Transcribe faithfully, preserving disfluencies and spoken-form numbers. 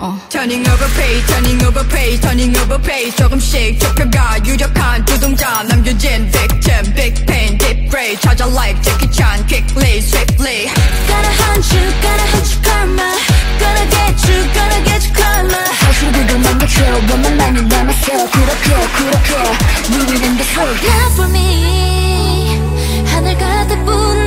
Turning over page, turning over page, turning over page. 조금씩 좁혀가 유력한 주동자 남겨진 victim, big pain, deep gray. 찾아 life, Jackie Chan, quickly, swiftly. Gonna hunt you, gonna hunt you karma. Gonna get you, gonna get you karma. 사실들을 망가져 너만 나는 남았어. 그렇게 그렇게 We win in this world. Not for me. 하늘 같아 뿐